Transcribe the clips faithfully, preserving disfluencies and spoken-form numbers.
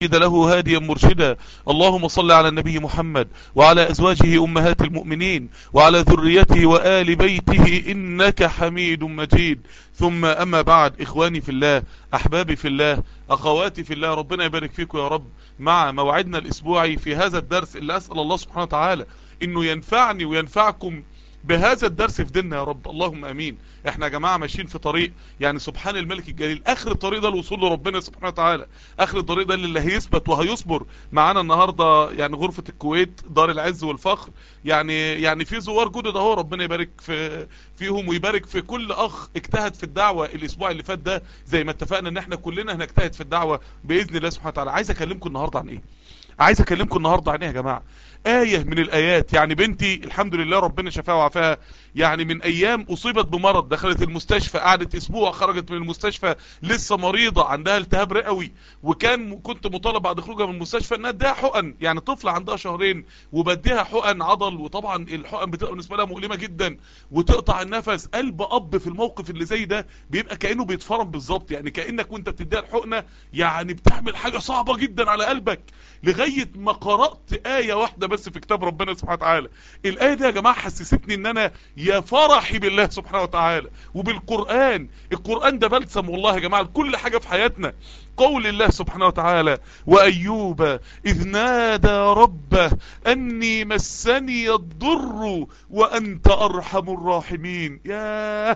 له هاديا مرشدا. اللهم صل على النبي محمد وعلى أزواجه أمهات المؤمنين وعلى ذريته وآل بيته إنك حميد مجيد. ثم أما بعد، إخواني في الله، أحبابي في الله، أخواتي في الله، ربنا يبارك فيكم يا رب. مع موعدنا الأسبوعي في هذا الدرس اللي أسأل الله سبحانه وتعالى إنه ينفعني وينفعكم بهذا الدرس في ديننا يا رب، اللهم امين. احنا يا جماعه ماشيين في طريق، يعني سبحان الملك الجليل، اخر الطريق ده الوصول لربنا سبحانه وتعالى، اخر الطريق ده اللي هيثبت وهيصبر. معانا النهارده يعني غرفه الكويت دار العز والفخر، يعني يعني في زوار جدد اهو، ربنا يبارك في فيهم ويبارك في كل اخ اجتهد في الدعوه الاسبوع اللي فات ده، زي ما اتفقنا ان احنا كلنا هنجتهد في الدعوه باذن الله سبحانه وتعالى. عايز اكلمكم النهارده عن ايه؟ عايز اكلمكم النهارده عن ايه يا جماعه؟ آية من الآيات. يعني بنتي الحمد لله ربنا شفاها وعافاها، يعني من أيام أصيبت بمرض، دخلت المستشفى، قعدت أسبوع، خرجت من المستشفى لسه مريضة، عندها التهاب رئوي، وكان كنت مطالب بعد خروجها من المستشفى انها اديها حقن، يعني طفلة عندها شهرين وبديها حقن عضل، وطبعا الحقن بتبقى بالنسبة لها مؤلمة جدا وتقطع النفس. قلب أب في الموقف اللي زي ده بيبقى كأنه بيتفرم بالظبط، يعني كأنك وانت بتديها الحقنة يعني بتعمل حاجة صعبة جدا على قلبك، لغاية ما قرأت آية واحدة بس في كتاب ربنا سبحانه وتعالى. الآية دي يا جماعة حسستني ان انا يا فرحي بالله سبحانه وتعالى وبالقرآن. القرآن ده بلسم والله يا جماعة لكل حاجة في حياتنا. قول الله سبحانه وتعالى: وأيوب إذ نادى ربه أني مسني الضر وأنت أرحم الراحمين. ياه،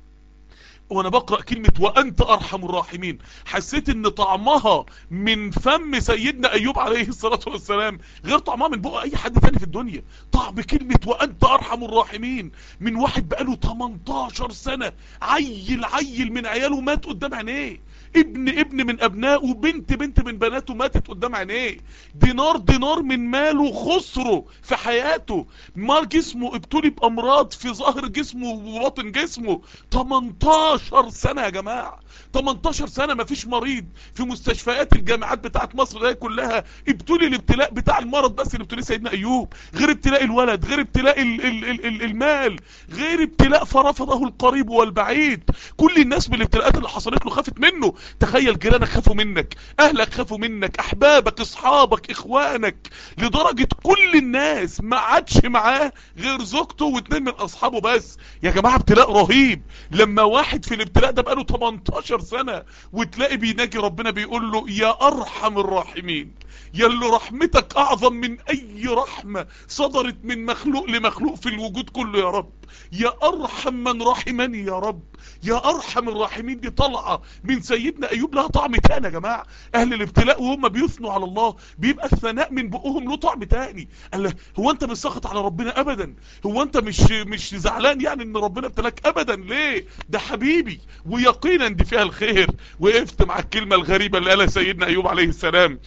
وانا بقرأ كلمة وانت ارحم الراحمين حسيت ان طعمها من فم سيدنا ايوب عليه الصلاة والسلام غير طعمها من بقى اي حد تاني في الدنيا. طعم كلمة وانت ارحم الراحمين من واحد بقاله تمنتاشر سنة، عيل عيل من عياله مات قدام عينيه، ابن ابن من ابنائه، بنت بنت من بناته ماتت قدام عينيه، دينار دينار من ماله خسره في حياته، ما جسمه ابتلي بامراض في ظاهر جسمه وباطن جسمه. تمنتاشر سنة يا جماعة، تمنتاشر سنة ما فيش مريض في مستشفيات الجامعات بتاعت مصر ده كلها ابتلي الابتلاء بتاع المرض بس اللي ابتلي سيدنا ايوب، غير ابتلاء الولد، غير ابتلاء ال ال ال ال المال، غير ابتلاء فرفضه القريب والبعيد. كل الناس بالابتلاءات اللي حصلت له خافت منه. تخيل جيرانك خافوا منك، اهلك خافوا منك، احبابك، اصحابك، اخوانك، لدرجة كل الناس ما عادش معاه غير زوجته واتنين من اصحابه بس. يا جماعة ابتلاء رهيب. لما واحد في الابتلاء ده بقاله تمنتاشر سنة وتلاقي بيناجي ربنا بيقول له يا ارحم الراحمين، يا اللي رحمتك اعظم من اي رحمة صدرت من مخلوق لمخلوق في الوجود كله يا رب، يا ارحم من رحمني يا رب، يا ارحم الراحمين. دي طلعة من سيدنا ايوب لها طعم تاني يا جماعة. اهل الابتلاء وهم بيثنوا على الله بيبقى الثناء من بقهم له طعم تاني. قال له هو انت مش ساخط على ربنا ابدا؟ هو انت مش مش زعلان يعني ان ربنا ابتلاك ابدا؟ ليه؟ ده حبيبي ويقينا دي فيها الخير. وقفت مع الكلمة الغريبة اللي قالها سيدنا ايوب عليه السلام: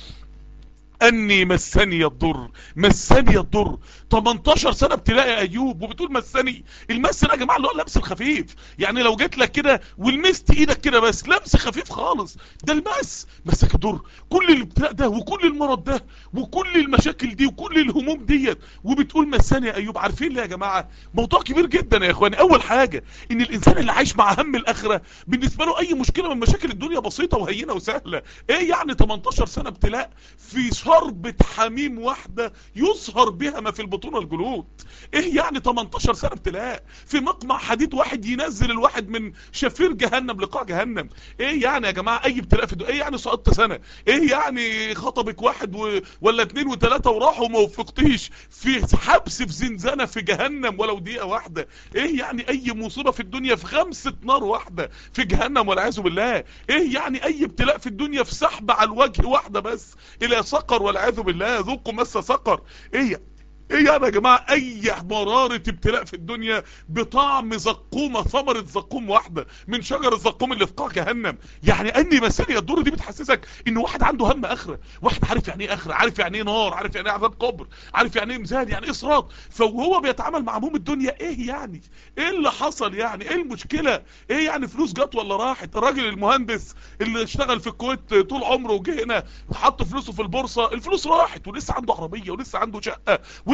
اني مسني الضر، مسني الضر. تمنتاشر سنة ابتلاء يا ايوب وبتقول مسني. المس يا جماعة اللي هو اللمس الخفيف، يعني لو جيت لك كده ولمست ايدك كده بس لمس خفيف خالص، ده المس. مسك الضر، كل الابتلاء ده وكل المرض ده وكل المشاكل دي وكل الهموم ديت وبتقول مسني يا ايوب. عارفين ليه يا جماعة؟ موضوع كبير جدا يا اخواني. اول حاجة ان الانسان اللي عايش مع هم الاخرة بالنسبة له اي مشكلة من مشاكل الدنيا بسيطة وهينة وسهلة. ايه يعني تمنتاشر سنة ابتلاء في شربة حميم واحدة يصهر بها ما في البطون والجلود؟ ايه يعني تمنتاشر سنة ابتلاء في مقمع حديد واحد ينزل الواحد من شفير جهنم لقاع جهنم؟ ايه يعني يا جماعة اي ابتلاء في الدنيا؟ ايه يعني سقطت سنة؟ ايه يعني خطبك واحد و... ولا اتنين وتلاتة وراحوا وما وفقتيش في حبس في زنزانة في جهنم ولو دقيقة واحدة؟ ايه يعني اي مصيبة في الدنيا في غمسة نار واحدة في جهنم والعياذ بالله؟ ايه يعني اي ابتلاء في الدنيا في سحب على الوجه واحدة بس الى سقر والعياذ بالله؟ ذوقوا مس سقر. ايه ايه يعني يا جماعة اي مرارة ابتلاء في الدنيا بطعم زقومة، ثمرة زقوم واحدة من شجر الزقوم اللي في قاع جهنم؟ يعني اني مسالي الدور دي بتحسسك ان واحد عنده هم اخرة، واحد عارف يعني ايه اخرة، عارف يعني ايه نار، عارف يعني ايه عذاب قبر، عارف يعني ايه ميزان، يعني ايه صراط. فهو بيتعامل مع هموم الدنيا. ايه يعني؟ ايه اللي حصل يعني؟ ايه المشكلة؟ ايه يعني فلوس جت ولا راحت؟ الراجل المهندس اللي اشتغل في الكويت طول عمره وجه هنا حط فلوسه في البورصة، الفلوس راحت ولسه عنده عربية ولسه عنده شقة ولسه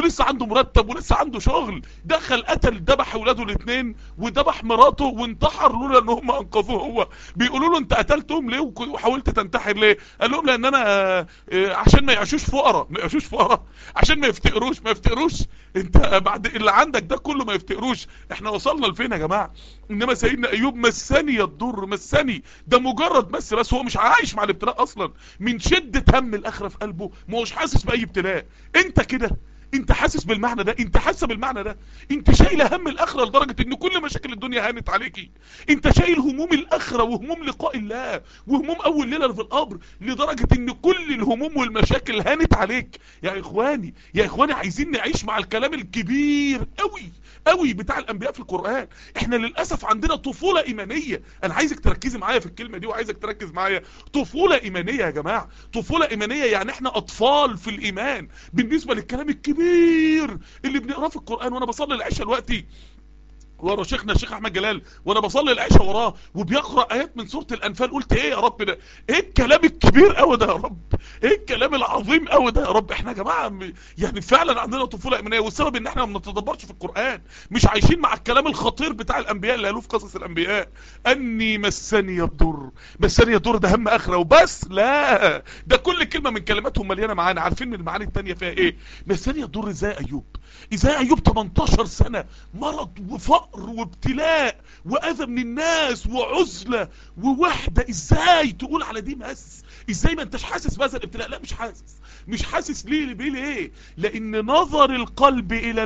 ولسه عنده مرتب ولسه عنده شغل، دخل قتل ذبح اولاده الاثنين وذبح مراته وانتحر لولا ان هم انقذوه. هو بيقولوا له انت قتلتهم ليه وحاولت تنتحر ليه؟ قال لهم لان انا عشان ما يعيشوش فقراء، ما يعيشوش فقراء عشان ما يفتقروش ما يفتقروش انت بعد اللي عندك ده كله ما يفتقروش. احنا وصلنا لفين يا جماعه؟ انما سيدنا ايوب مسني الضر، مسني ده مجرد مس، بس هو مش عايش مع الابتلاء اصلا، من شده هم الاخره في قلبه ما هوش حاسس باي ابتلاء. انت كده؟ انت حاسس بالمعنى ده؟ انت حاسه بالمعنى ده؟ انت شايله هم الاخره لدرجه ان كل مشاكل الدنيا هانت عليكي؟ انت شايل هموم الاخره وهموم لقاء الله وهموم اول ليله في القبر لدرجه ان كل الهموم والمشاكل هانت عليك؟ يا اخواني يا اخواني عايزين نعيش مع الكلام الكبير قوي قوي بتاع الانبياء في القرآن. احنا للأسف عندنا طفولة ايمانية. انا عايزك تركزي معايا في الكلمة دي وعايزك تركز معايا. طفولة ايمانية يا جماعة، طفولة ايمانية يعني احنا اطفال في الايمان بالنسبة للكلام الكبير اللي بنقراه في القرآن. وانا بصلي العشاء دلوقتي ورا شيخنا الشيخ احمد جلال، وانا بصلي العشاء وراه وبيقرا ايات من سوره الانفال، قلت ايه يا رب ده؟ ايه الكلام الكبير قوي ده يا رب؟ ايه الكلام العظيم قوي ده يا رب؟ احنا يا جماعه يعني فعلا عندنا طفوله ايمانيه، والسبب ان احنا ما بنتدبرش في القران، مش عايشين مع الكلام الخطير بتاع الانبياء اللي قالوه في قصص الانبياء. اني مسني الضر، مسني الضر ده هم اخره وبس؟ لا، ده كل كلمه من كلماتهم مليانه معانا. عارفين من المعاني الثانيه فيها ايه؟ مسني الضر ازاي ايوب؟ ازاي ايوب تمنتاشر سنه مرض وفقر وابتلاء واذى من الناس وعزله ووحده، ازاي تقول على دي مس؟ ازاي ما انتش حاسس بهذا الابتلاء؟ لا مش حاسس. مش حاسس ليه؟ ليه ليه؟ لان نظر القلب الى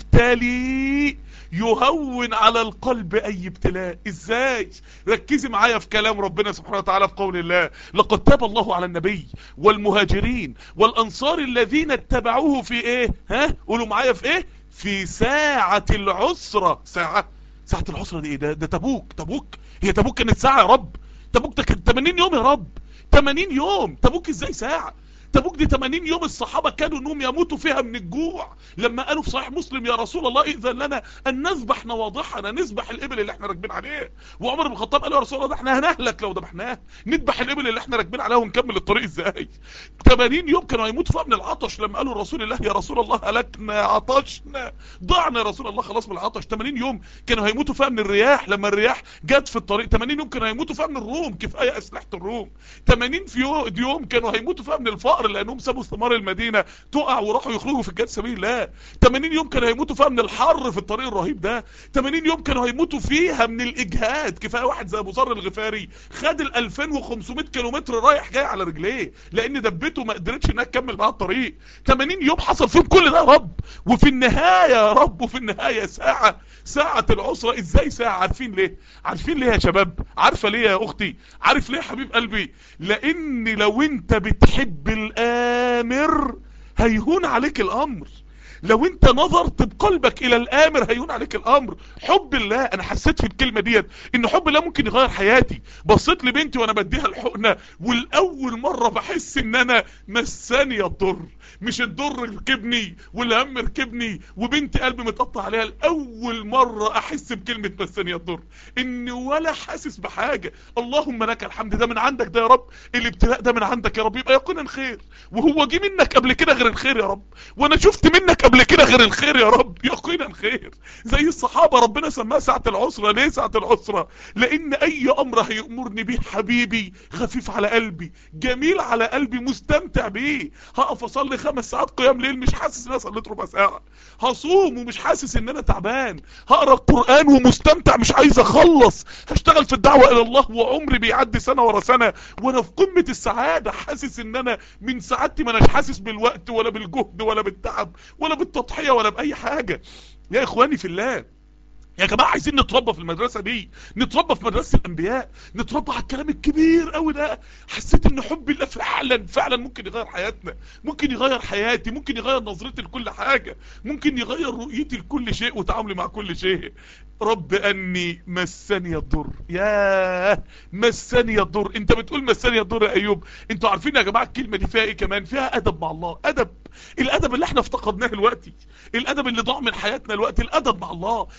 المبتلي يهون على القلب اي ابتلاء. ازاي؟ ركزي معايا في كلام ربنا سبحانه وتعالى في قول الله: لقد تاب الله على النبي والمهاجرين والانصار الذين اتبعوه في ايه؟ ها قولوا معايا في ايه؟ في ساعة العسرة. ساعة ساعة العسرة دي ايه؟ ده ده تبوك. تبوك هي تبوك كانت ساعة يا رب؟ تبوك ده كانت تمانين يوم يا رب. تمانين يوم. تبوك ازاي ساعة؟ تبوك دي تمانين يوم الصحابة كانوا انهم يموتوا فيها من الجوع، لما قالوا في صحيح مسلم: يا رسول الله ائذن لنا ان نذبح نواضحنا، نذبح الابل اللي احنا راكبين عليه. وعمر بن الخطاب قال: يا رسول الله ده احنا هنهلك لو ذبحناه، نذبح الابل اللي احنا راكبين عليها ونكمل الطريق ازاي؟ تمانين يوم كانوا هيموتوا فيها من العطش، لما قالوا لرسول الله: يا رسول الله هلكنا عطشنا ضعنا يا رسول الله خلاص من العطش. تمانين يوم كانوا هيموتوا فيها من الرياح، لما الرياح جت في الطريق. تمانين يوم كانوا هيموتوا فيها من الروم، كفايه اسلحه الروم. تمانين في يوم كانوا هيموتوا فيها من الفقر لانهم سابوا ثمار المدينه تقع وراحوا يخرجوا في الجهاد سبيل الله. تمانين يوم كانوا هيموتوا فيها من الحر في الطريق الرهيب ده. تمانين يوم كانوا هيموتوا فيها من الاجهاد. كفايه واحد زي ابو ذر الغفاري خد ال ألفين وخمسمائة كيلومتر رايح جاي على رجليه لان دبته ما قدرتش انها تكمل معاه الطريق. تمانين يوم حصل فيهم كل ده يا رب، وفي النهايه يا رب وفي النهايه ساعه ساعه العسره. ازاي ساعه؟ عارفين ليه؟ عارفين ليه يا شباب؟ عارفه ليه يا اختي؟ عارف ليه يا حبيب قلبي؟ لان لو انت بتحب الامر هيهون عليك الامر. لو انت نظرت بقلبك الى الامر هيهون عليك الامر. حب الله، انا حسيت في الكلمه ديت ان حب الله ممكن يغير حياتي. بصيت لبنتي وانا بديها الحقنه والاول مره بحس ان انا مساني الضر، مش الضر ركبني والهم ركبني وبنتي قلبي متقطع عليها. الاول مره احس بكلمه مساني الضر، اني ولا حاسس بحاجه. اللهم لك الحمد، ده من عندك ده يا رب، الابتلاء ده من عندك يا رب، يبقى يقينا خير. وهو جه منك قبل كده غير الخير يا رب، وانا شفت منك قبل كده غير الخير يا رب، يقينا خير. زي الصحابه ربنا سماها ساعه العسره. ليه ساعه العسره؟ لان اي امر هيامرني بيه حبيبي خفيف على قلبي، جميل على قلبي، مستمتع بيه. هقف اصلي خمس ساعات قيام ليل مش حاسس ان انا صليت ربع ساعه، هصوم ومش حاسس ان انا تعبان، هقرا القران ومستمتع مش عايز اخلص، هشتغل في الدعوه الى الله وعمري بيعدي سنه ورا سنه وانا في قمه السعاده، حاسس ان انا من سعادتي ما اناش حاسس بالوقت ولا بالجهد ولا بالتعب ولا بالتضحيه ولا باي حاجه. يا اخواني في الله، يا جماعه عايزين نتربى في المدرسه دي، نتربى في مدرسه الانبياء، نتربى على الكلام الكبير قوي ده. حسيت ان حب الله فعلا فعلا ممكن يغير حياتنا، ممكن يغير حياتي، ممكن يغير نظرتي لكل حاجه، ممكن يغير رؤيتي لكل شيء وتعاملي مع كل شيء. رب اني مسني الضر. ياه مسني الضر. انت بتقول مسني الضر يا ايوب. انتوا عارفين يا جماعه الكلمه دي فيها ايه كمان؟ فيها ادب مع الله. ادب، الادب اللي احنا افتقدناه دلوقتي، الادب اللي ضاع من حياتنا دلوقتي، الادب مع الله اللي بيبين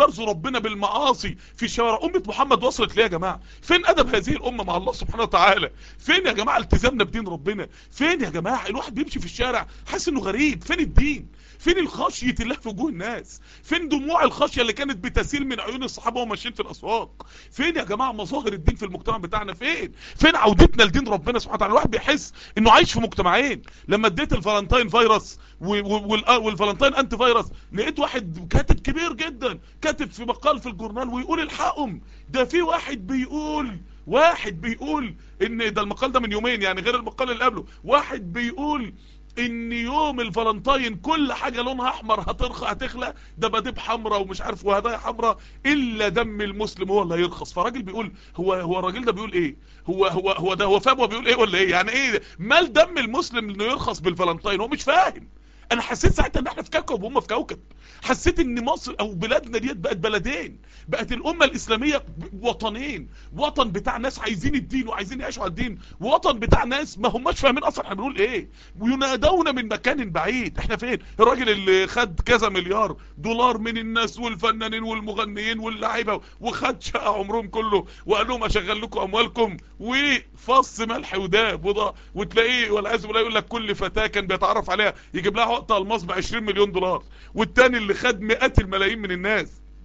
بيبرزوا ربنا بالمعاصي في الشوارع. امه محمد وصلت ليه يا جماعه؟ فين ادب هذه الامه مع الله سبحانه وتعالى؟ فين يا جماعه التزامنا بدين ربنا؟ فين يا جماعه الواحد بيمشي في الشارع حاسس انه غريب؟ فين الدين؟ فين الخشيه الله في وجوه الناس؟ فين دموع الخشيه اللي كانت بتسيل من عيون الصحابه وهم ماشيين في الاسواق؟ فين يا جماعه مظاهر الدين في المجتمع بتاعنا؟ فين فين عودتنا لدين ربنا سبحانه وتعالى؟ الواحد بيحس انه عايش في مجتمعين. لما اديت الفالنتين فيروس والفالنتين انتي فيروس، لقيت واحد كاتب كبير جدا كاتب في مقال في الجورنال ويقول الحقهم، ده في واحد بيقول واحد بيقول ان ده المقال ده من يومين يعني غير المقال اللي قبله، واحد بيقول ان يوم الفالنتين كل حاجة لونها احمر هترخى هتخلق، دباديب حمراء ومش عارف وهدايا حمراء، الا دم المسلم هو اللي هيرخص. فراجل بيقول هو هو الراجل ده بيقول ايه؟ هو هو هو ده هو فاهم هو بيقول ايه ولا ايه؟ يعني ايه مال دم المسلم انه يرخص بالفالنتين؟ هو مش فاهم. انا حسيت ساعتها ان احنا في كوكب وهم في كوكب. حسيت ان مصر او بلادنا ديت بقت بلدين، بقت الامه الاسلاميه وطنين، وطن بتاع ناس عايزين الدين وعايزين يعيشوا على الدين، ووطن بتاع ناس ما هماش فاهمين اصلا احنا بنقول ايه، وينادون من مكان بعيد. احنا فين؟ الراجل اللي خد كذا مليار دولار من الناس والفنانين والمغنيين واللاعيبه وخد شقه عمرهم كله وقال لهم اشغل لكم اموالكم وفص ملح وداب وضع، وتلاقيه والعياذ بالله يقول لك كل فتاه كان بيتعرف عليها يجيب لها عقد الماس ب عشرين مليون دولار، والتاني اللي خد مئات الملايين من الناس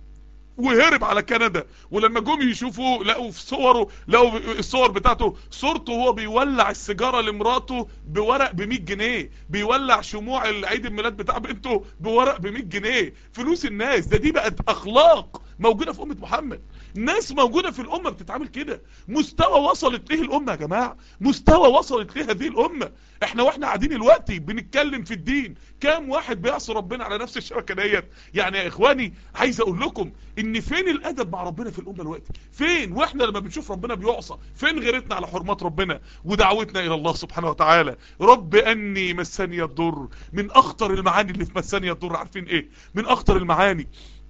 وهرب على كندا، ولما جم يشوفوا لقوا في صوره لقوا الصور بتاعته صورته وهو بيولع السيجاره لمراته بورق ب مية جنيه، بيولع شموع العيد الميلاد بتاع بنته بورق ب مية جنيه. فلوس الناس ده دي بقت اخلاق موجوده في امه محمد، ناس موجوده في الامه بتتعامل كده. مستوى وصلت ليه الامه يا جماعه؟ مستوى وصلت ليه هذه الامه؟ احنا واحنا قاعدين دلوقتي بنتكلم في الدين كام واحد بيعصي ربنا على نفس الشبكه ديت؟ يعني يا اخواني عايز اقول لكم ان فين الادب مع ربنا في الامه دلوقتي؟ فين؟ واحنا لما بنشوف ربنا بيعصى فين غيرتنا على حرمات ربنا ودعوتنا الى الله سبحانه وتعالى؟ رب اني مسني الضر، من اخطر المعاني اللي في مسني الضر عارفين ايه؟ من اخطر المعاني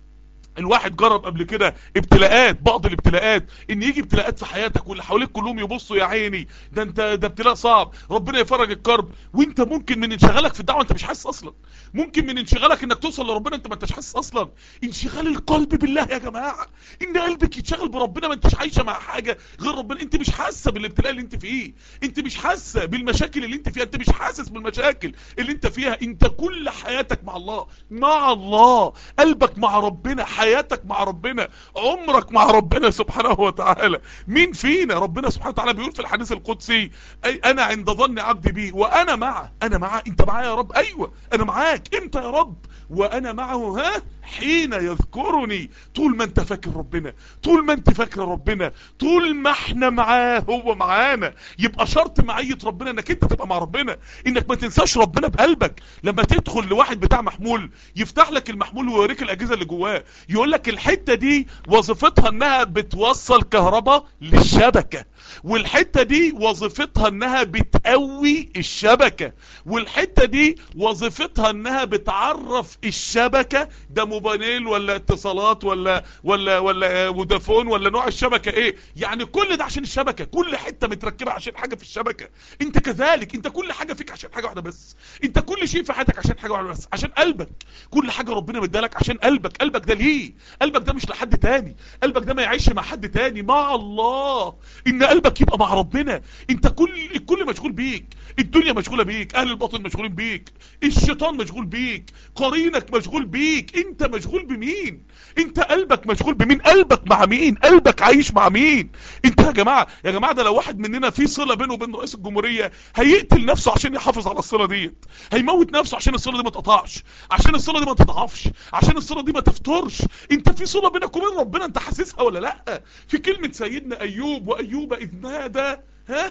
الواحد جرب قبل كده ابتلاءات، بعض الابتلاءات ان يجي ابتلاءات في حياتك واللي حواليك كلهم يبصوا يا عيني ده انت ده ابتلاء صعب ربنا يفرج الكرب، وانت ممكن من انشغالك في الدعوه انت مش حاسس اصلا، ممكن من انشغالك انك توصل لربنا انت ما انتش حاسس اصلا. انشغال القلب بالله يا جماعه، ان قلبك يتشغل بربنا، ما انتش عايشه مع حاجه غير ربنا، انت مش حاسه بالابتلاء اللي انت فيه، انت مش حاسه بالمشاكل اللي انت فيها، انت مش حاسس بالمشاكل اللي انت فيها، انت كل حياتك مع الله، مع الله، قلبك مع ربنا، حياتك مع ربنا، عمرك مع ربنا سبحانه وتعالى. مين فينا ربنا سبحانه وتعالى بيقول في الحديث القدسي أي انا عند ظن عبدي بي وانا معه، انا معاه، انت معايا يا رب؟ ايوه انا معاك، امتى يا رب؟ وانا معه ها حين يذكرني. طول ما انت فاكر ربنا، طول ما انت فاكر ربنا، طول ما احنا معاه هو معانا. يبقى شرط معية ربنا انك انت تبقى مع ربنا، انك ما تنساش ربنا بقلبك. لما تدخل لواحد بتاع محمول يفتح لك المحمول ويوريك الاجهزه اللي جواه، يقول لك الحته دي وظيفتها انها بتوصل كهرباء للشبكه، والحته دي وظيفتها انها بتقوي الشبكه، والحته دي وظيفتها انها بتعرف الشبكه ده موبايل ولا اتصالات ولا ولا ولا فودافون ولا نوع الشبكه ايه. يعني كل ده عشان الشبكه، كل حته متركبه عشان حاجه في الشبكه. انت كذلك، انت كل حاجه فيك عشان حاجه واحده بس، انت كل شيء في حياتك عشان حاجه واحده بس، عشان قلبك. كل حاجه ربنا مدالك عشان قلبك، قلبك ده ليه؟ قلبك ده مش لحد تاني، قلبك ده ما يعيش مع حد تاني، مع الله. ان قلبك يبقى مع ربنا. انت كل الكل مشغول بيك، الدنيا مشغوله بيك، اهل الباطل مشغولين بيك، الشيطان مشغول بيك، قرينك مشغول بيك، انت مشغول بمين؟ انت قلبك مشغول بمين؟ قلبك مع مين؟ قلبك عايش مع مين؟ انت يا جماعه يا جماعه ده لو واحد مننا في صله بينه وبين رئيس الجمهوريه هيقتل نفسه عشان يحافظ على الصله ديت، هيموت نفسه عشان الصله دي ما تقطعش، عشان الصله دي ما تضعفش، عشان الصله دي ما تفترش. انت في صله بينك وبين ربنا انت حاسسها ولا لا؟ في كلمه سيدنا ايوب، وايوب اذ نادى ها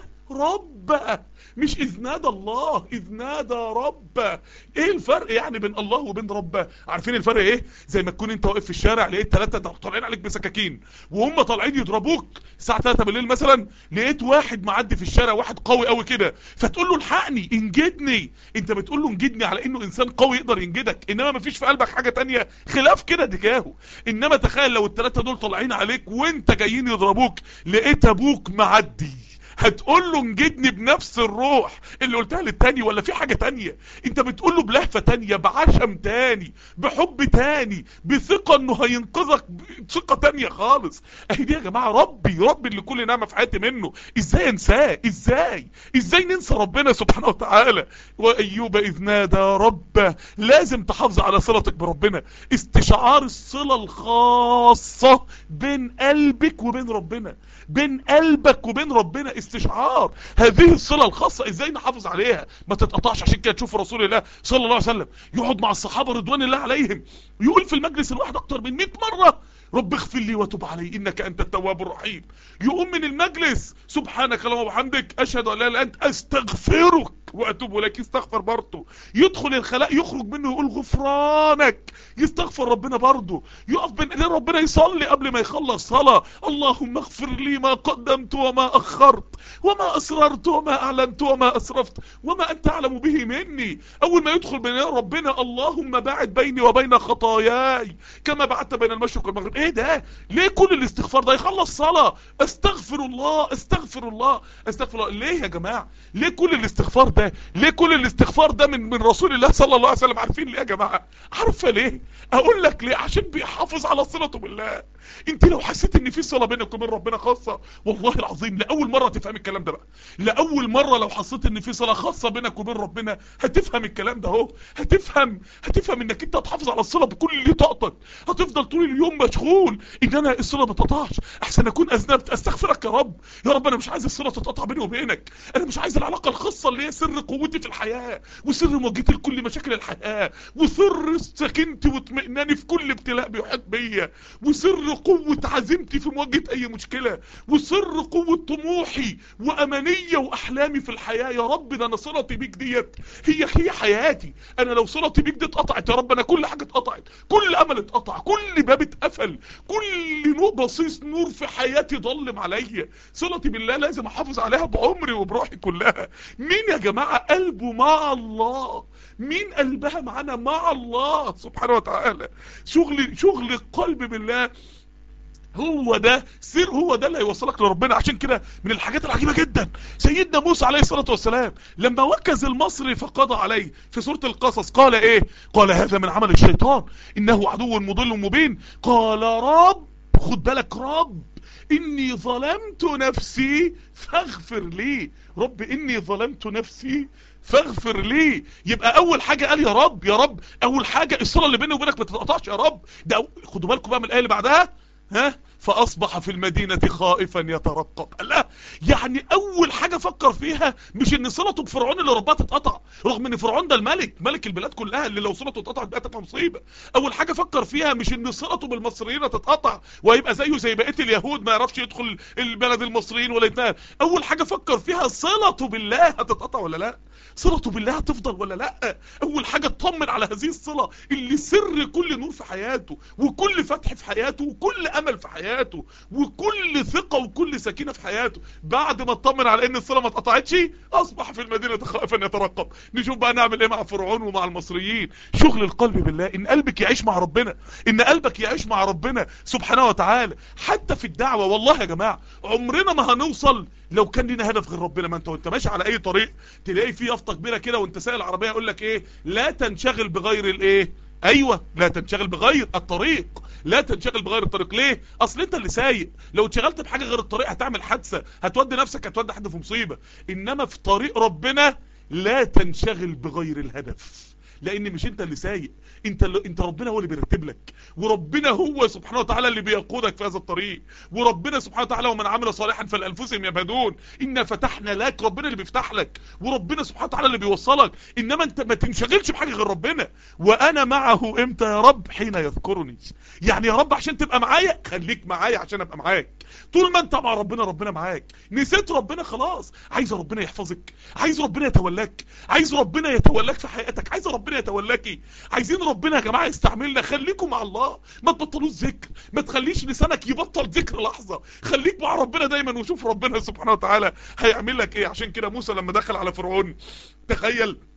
رب، مش اذ نادى الله، اذ نادى رب. ايه الفرق يعني بين الله وبين رب؟ عارفين الفرق ايه؟ زي ما تكون انت واقف في الشارع لقيت ثلاثه طالعين عليك بسكاكين وهم طالعين يضربوك الساعه ثلاثة بالليل مثلا، لقيت واحد معدي في الشارع، واحد قوي قوي كده، فتقول له الحقني انجدني. انت بتقول له انجدني على انه انسان قوي يقدر ينجدك، انما مفيش في قلبك حاجه تانية خلاف كده تجاهه. انما تخيل لو الثلاثه دول طالعين عليك وانت جايين يضربوك، لقيت ابوك معدي هتقول له انجدني بنفس الروح اللي قلتها للتاني، ولا في حاجة تانية؟ انت بتقول له بلهفة تانية، بعشم تاني، بحب تاني، بثقة انه هينقذك، ثقة تانية خالص. اهي دي يا جماعة ربي، ربي اللي كل نعمة في حياتي منه، ازاي انساه؟ ازاي ازاي ننسى ربنا سبحانه وتعالى؟ وايوب اذ نادى ربه. لازم تحافظ على صلتك بربنا، استشعار الصلة الخاصة بين قلبك وبين ربنا، بين قلبك وبين ربنا، استشعار هذه الصلة الخاصة. ازاي نحافظ عليها ما تتقطعش؟ عشان كده تشوف رسول الله صلى الله عليه وسلم يقعد مع الصحابة رضوان الله عليهم، يقول في المجلس الواحد اكتر من مئة مرة رب اغفر لي وتب علي انك انت التواب الرحيم. يقوم من المجلس سبحانك اللهم وبحمدك اشهد ان لا اله الا انت استغفرك واتوب اليك، يستغفر برضه. يدخل الخلاء يخرج منه يقول غفرانك، يستغفر ربنا برضه. يقف بين ايدين ربنا يصلي قبل ما يخلص صلاة، اللهم اغفر لي ما قدمت وما اخرت وما اسررت وما اعلنت وما اسرفت وما انت اعلم به مني. اول ما يدخل بين ايدين ربنا اللهم باعد بيني وبين خطاياي كما بعدت بين المشرق والمغرب. ايه ده؟ ليه كل الاستغفار ده؟ يخلص صلاة استغفر الله استغفر الله استغفر الله. ليه يا جماعة؟ ليه كل الاستغفار ده؟ ليه كل الاستغفار ده من من رسول الله صلى الله عليه وسلم؟ عارفين ليه يا جماعة؟ عارفة ليه؟ اقول لك ليه. عشان بيحافظ على صلته بالله. انت لو حسيت ان في صلة بينك وبين ربنا خاصة، والله العظيم لاول مرة تفهم الكلام ده بقى. لاول مرة لو حسيت ان في صلة خاصة بينك وبين ربنا هتفهم الكلام ده اهو. هتفهم هتفهم انك انت هتحافظ على الصلة بكل طاقتك. هتفضل طول اليوم مشغول ان انا الصلة ما تقطعش، احسن اكون اذنبت، استغفرك يا رب. يا رب انا مش عايز الصلة تتقطع بيني وبينك، انا مش عايز العلاقة الخاصة اللي هي سر قوتي في الحياة وسر مواجهتي لكل مشاكل الحياة وسر سكينتي واطمئناني في كل ابتلاء بيحيط بيا وسر قوة عزيمتي في مواجهة اي مشكلة وسر قوة طموحي وامانية واحلامي في الحياة. يا رب ده انا صلتي بيك ديت هي هي حياتي. انا لو صلتي بيك دي اتقطعت يا رب انا كل حاجة اتقطعت، كل امل اتقطع، كل باب اتقفل، كل نور بصيص نور في حياتي ضلم عليا. صلتي بالله لازم احافظ عليها بعمري وبروحي كلها. مين يا جماعة قلبه مع الله؟ مين قلبها معانا مع الله سبحانه وتعالى؟ شغل شغل القلب بالله هو ده سر، هو ده اللي هيوصلك لربنا. عشان كده من الحاجات العجيبة جدا سيدنا موسى عليه الصلاة والسلام لما وكز المصري فقضى عليه في سورة القصص قال ايه؟ قال هذا من عمل الشيطان انه عدو مضل مبين. قال رب، خد بالك، رب اني ظلمت نفسي فاغفر لي. رب اني ظلمت نفسي فاغفر لي. يبقى اول حاجة قال يا رب، يا رب اول حاجة الصلة اللي بيني وبينك ما تتقطعش يا رب. ده خدوا بالكم بقى من الايه اللي بعدها، ها فاصبح في المدينة خائفا يترقب. لا يعني اول حاجة فكر فيها مش ان صلته بفرعون اللي ربها تتقطع، رغم ان فرعون ده الملك، ملك البلاد كلها اللي لو صلته اتقطعت بقى تبقى مصيبة. اول حاجة فكر فيها مش ان صلته بالمصريين تتقطع ويبقى زيه زي بقية اليهود ما يعرفش يدخل البلد المصريين ولا يتنقل. اول حاجة فكر فيها صلته بالله هتتقطع ولا لا، صلته بالله هتفضل ولا لا. اول حاجة اطمن على هذه الصلة اللي سر كل نور في حياته وكل فتح في حياته وكل امل في حياته وكل ثقة وكل سكينة في حياته. بعد ما اطمن على ان الصلة ما اتقطعتش اصبح في المدينة خائفا يترقب. نشوف بقى نعمل ايه مع فرعون ومع المصريين. شغل القلب بالله، ان قلبك يعيش مع ربنا، ان قلبك يعيش مع ربنا سبحانه وتعالى. حتى في الدعوة والله يا جماعة عمرنا ما هنوصل لو كان لنا هدف غير ربنا. ما انت وانت ماشي على اي طريق تلاقي فيه يافطة كبيرة كده وانت سايق العربية يقول لك ايه؟ لا تنشغل بغير الايه؟ ايوه لا تنشغل بغير الطريق، لا تنشغل بغير الطريق. ليه؟ اصل انت اللي سايق، لو اتشغلت بحاجة غير الطريق هتعمل حادثة، هتودي نفسك، هتودي حد في مصيبة. انما في طريق ربنا لا تنشغل بغير الهدف، لان مش انت اللي سايق، انت اللي انت ربنا هو اللي بيرتب لك، وربنا هو سبحانه وتعالى اللي بيقودك في هذا الطريق، وربنا سبحانه وتعالى ومن عمل صالحا فلانفسهم يمهدون. انا فتحنا لك، ربنا اللي بيفتح لك وربنا سبحانه وتعالى اللي بيوصلك. انما انت ما تنشغلش بحاجه غير ربنا. وانا معه امتى يا رب؟ حين يذكرني. يعني يا رب عشان تبقى معايا خليك معايا عشان ابقى معاك. طول ما انت مع ربنا ربنا معاك. نسيت ربنا خلاص، عايز ربنا يحفظك، عايز ربنا يتولاك، عايز ربنا يتولاك في حياتك، عايز ربنا يتولاكي. عايزين ربنا يا جماعه يستعملنا. خليكم مع الله، ما تبطلوش ذكر، ما تخليش لسانك يبطل ذكر لحظه. خليك مع ربنا دايما وشوف ربنا سبحانه وتعالى هيعمل لك ايه. عشان كده موسى لما دخل على فرعون، تخيل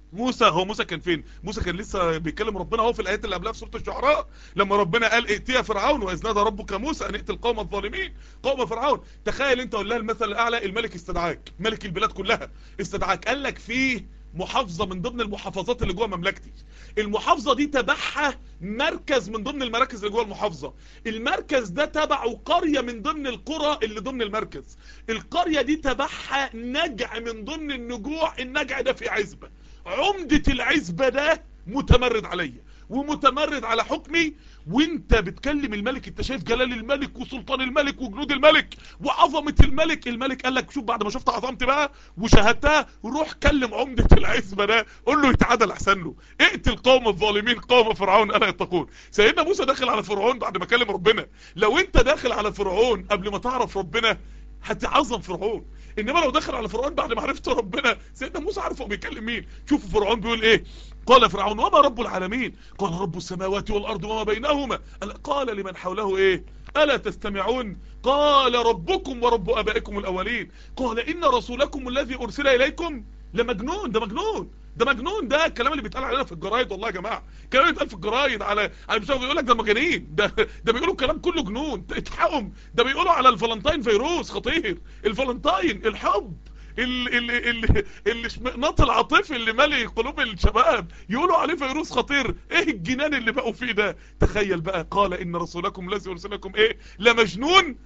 موسى، هو موسى كان فين؟ موسى كان لسه بيكلم ربنا اهو في الايات اللي قبلها في سوره الشعراء، لما ربنا قال ائتيا فرعون واذ نادى ربك موسى ان ائت القوم الظالمين قوم فرعون. تخيل انت، قول لها المثل الاعلى، الملك استدعاك، ملك البلاد كلها استدعاك، قال لك فيه محافظه من ضمن المحافظات اللي جوه مملكتي، المحافظه دي تبعها مركز من ضمن المراكز اللي جوه المحافظه، المركز ده تبعه قريه من ضمن القرى اللي ضمن المركز، القريه دي تبعها نجع من ضمن النجوع، النجع ده في عزبه، عمدة العزبة ده متمرد عليا ومتمرد على حكمي، وانت بتكلم الملك، انت شايف جلال الملك وسلطان الملك وجنود الملك وعظمة الملك. الملك قال لك شوف، بعد ما شفت عظمتي بقى وشاهدتها، روح كلم عمدة العزبة ده قول له يتعادل احسن له، ائت القوم الظالمين قوم فرعون الا يتقون. سيدنا موسى داخل على فرعون بعد ما كلم ربنا، لو انت داخل على فرعون قبل ما تعرف ربنا هتعظم فرعون، انما لو دخل على فرعون بعد ما عرفت ربنا، سيدنا موسى عارف هو بيكلم مين. شوفوا فرعون بيقول ايه، قال فرعون وما رب العالمين، قال رب السماوات والارض وما بينهما، قال لمن حوله ايه الا تستمعون، قال ربكم ورب ابائكم الاولين، قال ان رسولكم الذي ارسل اليكم لمجنون. ده مجنون، ده مجنون، ده الكلام اللي بيتقال علينا في الجرايد، والله يا جماعه الكلام اللي بيتقال في الجرايد على على مش بيقول لك ده مجانين، ده ده بيقولوا كلام كله جنون اتحقهم، ده بيقولوا على الفالنتاين فيروس خطير، الفالنتاين الحب اللي اللي اللي الاشمئناط العاطفي اللي مالي قلوب الشباب يقولوا عليه فيروس خطير، ايه الجنان اللي بقوا فيه ده. تخيل بقى، قال ان رسولكم الذي ارسلكم ايه لمجنون،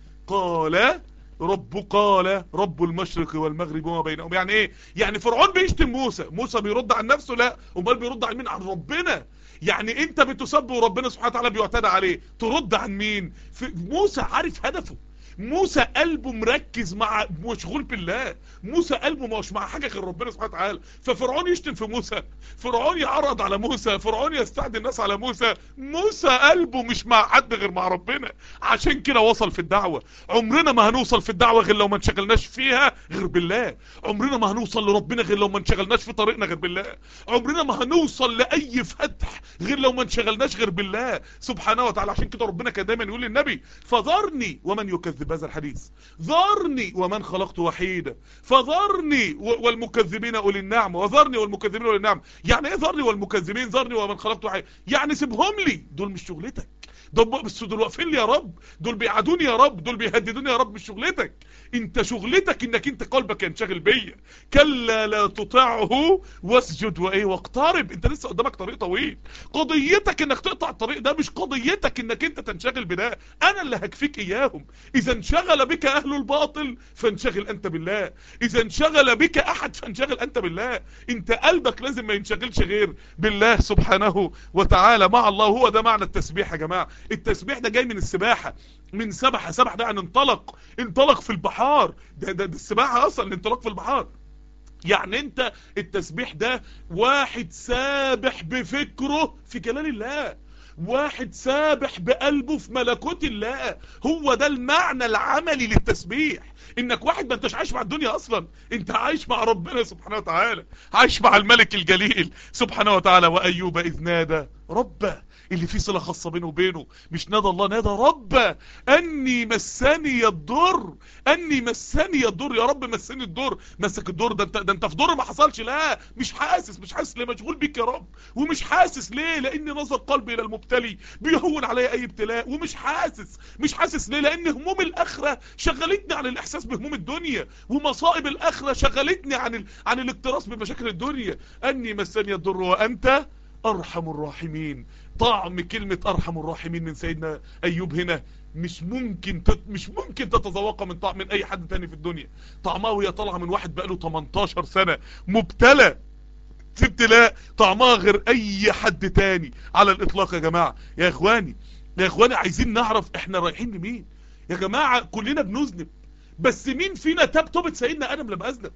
قال رب قال رب المشرق والمغرب وما بينهم. يعني ايه؟ يعني فرعون بيشتم موسى، موسى بيرد عن نفسه؟ لا، امال بيرد عن مين؟ عن ربنا. يعني انت بتسب وربنا سبحانه وتعالى بيعتدى عليه، ترد عن مين؟ موسى عارف هدفه، موسى قلبه مركز مع مشغول بالله، موسى قلبه مش مع حاجه غير ربنا سبحانه وتعالى. ففرعون يشتم في موسى، فرعون يعرض على موسى، فرعون يستعدي الناس على موسى، موسى قلبه مش مع حد غير مع ربنا. عشان كده وصل في الدعوه. عمرنا ما هنوصل في الدعوه غير لو ما انشغلناش فيها غير بالله، عمرنا ما هنوصل لربنا غير لو ما انشغلناش في طريقنا غير بالله، عمرنا ما هنوصل لاي فتح غير لو ما انشغلناش غير بالله سبحانه وتعالى. عشان كده ربنا كان دايما يقول للنبي فذرني ومن يكذب هذا الحديث، ذرني ومن خلقت وحيدا، فذرني والمكذبين اولي النعم، وذرني والمكذبين اولي النعم. يعني ايه ذرني والمكذبين؟ ذرني ومن خلقت وحيدا يعني سيبهم لي، دول مش شغلتك، دول بس دول واقفين لي يا رب، دول بيعادوني يا رب، دول بيهددوني يا رب، مش شغلتك. انت شغلتك انك انت قلبك ينشغل بيا، كلا لا تطعه واسجد وايه واقترب. انت لسه قدامك طريق طويل، قضيتك انك تقطع الطريق ده، مش قضيتك انك انت تنشغل بده، انا اللي هكفيك اياهم. اذا انشغل بك اهل الباطل فانشغل انت بالله، اذا انشغل بك احد فانشغل انت بالله. انت قلبك لازم ما ينشغلش غير بالله سبحانه وتعالى مع الله. هو ده معنى التسبيح يا جماعه. التسبيح ده جاي من السباحه، من سبح، سبح ده يعني انطلق، انطلق في البحار، ده, ده, ده السباحه اصلا الانطلاق في البحار. يعني انت التسبيح ده واحد سابح بفكره في جلال الله، واحد سابح بقلبه في ملكوت الله. هو ده المعنى العملي للتسبيح، انك واحد ما انتش عايش مع الدنيا اصلا، انت عايش مع ربنا سبحانه وتعالى، عايش مع الملك الجليل سبحانه وتعالى. وايوب اذ نادى ربه، اللي فيه صلة خاصة بينه وبينه، مش نادى الله، نادى رب اني مسني الضر، اني مسني الضر، يا رب مسني الضر. مسك الضر ده انت ده انت في ضر ما حصلش، لا مش حاسس، مش حاسس ليه؟ مشغول بيك يا رب. ومش حاسس ليه؟ لان نظر قلبي الى المبتلي بيهون عليا اي ابتلاء. ومش حاسس، مش حاسس ليه؟ لان هموم الاخره شغلتني عن الاحساس بهموم الدنيا، ومصائب الاخره شغلتني عن ال... عن الاكتراث بمشاكل الدنيا. اني مسني الضر وانت ارحم الراحمين. طعم كلمة ارحم الراحمين من سيدنا ايوب هنا مش ممكن تت... مش ممكن تتذوقها من طعم من اي حد تاني في الدنيا. طعمها وهي طالعه من واحد بقاله تمنتاشر سنة مبتلى ابتلاء، طعمها غير اي حد تاني على الاطلاق. يا جماعة يا اخواني يا اخواني عايزين نعرف احنا رايحين لمين يا جماعة. كلنا بنذنب، بس مين فينا تاب توبة سيدنا ادم لما اذنب؟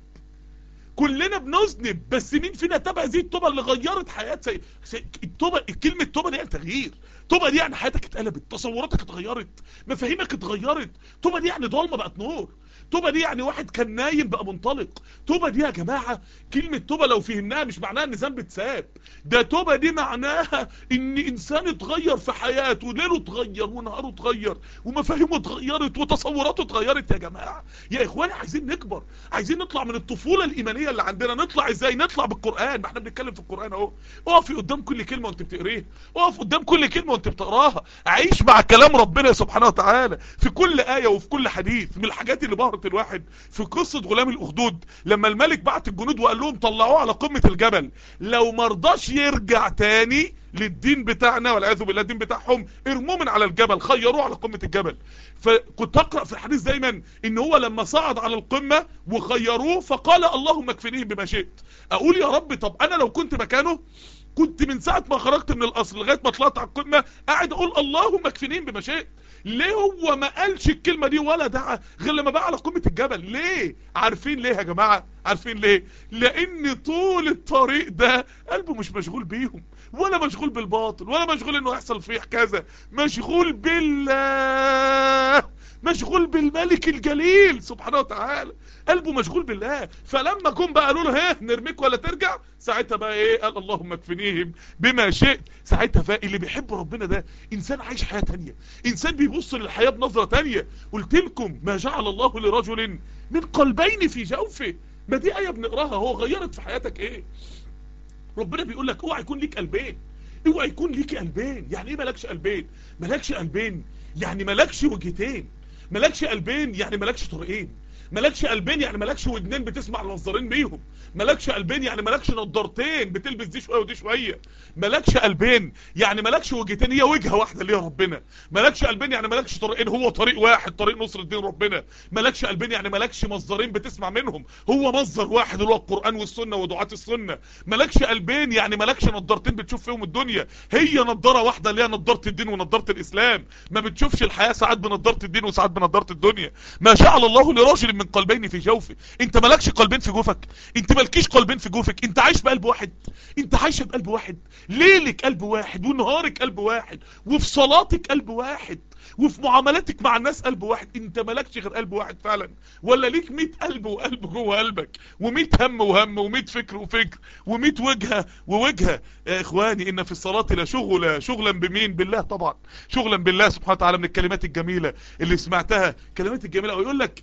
كلنا بنذنب، بس مين فينا تاب هذه التوبه اللي غيرت حياه سي... سي... التوبه، كلمه توبه دي يعني تغيير. توبه دي يعني حياتك اتقلبت، تصوراتك اتغيرت، مفاهيمك اتغيرت. توبه دي يعني ضلمه بقت نور. توبة دي يعني واحد كان نايم بقى منطلق. توبة دي يا جماعة، كلمة توبة لو فهمناها مش معناها ان ذنب اتساب، ده توبة دي معناها ان انسان اتغير في حياته، ليله اتغير ونهاره اتغير ومفاهيمه اتغيرت وتصوراته اتغيرت. يا جماعة يا اخواني عايزين نكبر، عايزين نطلع من الطفولة الايمانية اللي عندنا. نطلع ازاي؟ نطلع بالقرآن. ما احنا بنتكلم في القرآن اهو. اقف قدام كل كلمة وانت بتقريها، اقف قدام كل كلمة وانت بتقراها، عيش مع كلام ربنا سبحانه وتعالى في كل آية وفي كل حديث. من الحاجات اللي بهرت الواحد في قصة غلام الأخدود، لما الملك بعت الجنود وقال لهم طلعوه على قمة الجبل، لو مرضاش يرجع تاني للدين بتاعنا والعياذ بالله الدين بتاعهم، ارموه من على الجبل، خيروه على قمة الجبل. فكنت اقرأ في الحديث دايما ان هو لما صعد على القمة وخيروه فقال اللهم اكفنيهم بما شئت. اقول يا رب طب انا لو كنت مكانه كنت من ساعة ما خرجت من القصر لغاية ما طلعت على القمة قاعد اقول اللهم اكفنيهم بما شئت. ليه هو ما قالش الكلمة دي ولا دعا غير لما بقى على قمة الجبل؟ ليه؟ عارفين ليه يا جماعة؟ عارفين ليه؟ لان طول الطريق ده قلبه مش مشغول بيهم، ولا مشغول بالباطل، ولا مشغول انه يحصل فيه كذا، مشغول بالله، مشغول بالملك الجليل سبحانه وتعالى، قلبه مشغول بالله. فلما جم بقى قالوا له ها نرميك ولا ترجع، ساعتها بقى ايه؟ قال اللهم اكفنيهم بما شئت. ساعتها بقى اللي بيحب ربنا ده انسان عايش حياة تانية، انسان بيبص للحياة بنظرة تانية. قلت لكم ما جعل الله لرجل من قلبين في جوفه. ما دي آية بنقراها، هو غيرت في حياتك ايه؟ ربنا بيقول لك اوعى يكون ليك قلبين، اوعى يكون ليك قلبين. يعني ايه مالكش قلبين؟ مالكش قلبين يعني مالكش وجهتين، مالكش قلبين يعني مالكش طريقين، مالكش قلبين يعني مالكش ودنين بتسمع المصدرين بيهم، مالكش قلبين يعني مالكش نضارتين بتلبس دي شويه ودي شويه، مالكش قلبين يعني مالكش وجهتين هي وجهه واحده ليها ربنا، مالكش قلبين يعني مالكش طريقين هو طريق واحد طريق نصر الدين ربنا، مالكش قلبين يعني مالكش مصدرين بتسمع منهم هو مصدر واحد اللي هو القرآن والسنه ودعاة السنه، مالكش قلبين يعني مالكش نضارتين بتشوف فيهم الدنيا هي نضاره واحده اللي هي نضاره الدين ونضاره الاسلام، ما بتشوفش الحياه ساعات بنضاره الدين وساعات بنضاره الدنيا. ما جعل الله لرجل من قلبين في جوفه. انت مالكش قلبين في جوفك؟ انت مالكيش قلبين في جوفك؟ انت عايش بقلب واحد؟ انت عايش بقلب واحد؟ ليلك قلب واحد ونهارك قلب واحد وفي صلاتك قلب واحد وفي معاملاتك مع الناس قلب واحد. انت مالكش غير قلب واحد فعلا؟ ولا ليك مية قلب وقلب جوه قلبك ومية هم وهم ومية فكر وفكر ومية وجهة ووجهة؟ يا اخواني ان في الصلاة لشغلا. شغلا بمين؟ بالله طبعا، شغلا بالله سبحانه وتعالى. من الكلمات الجميلة اللي سمعتها كلمات الجميلة، ويقول لك